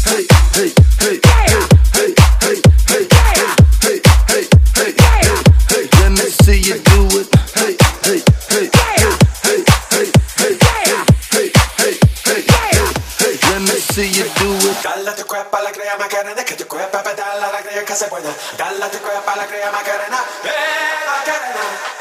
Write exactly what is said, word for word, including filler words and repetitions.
hey, hey, hey, hey, hey, hey, hey, hey, hey, hey, hey, let me see you do it. Hey, hey, hey, hey, hey, hey, hey, hey, hey, hey, hey, let me see you do it. Dale tu cuerpo a la crea Macarena, que tu cuerpo pedala la crea que se buena. Dale tu cuerpo a la crea Macarena, eh Macarena.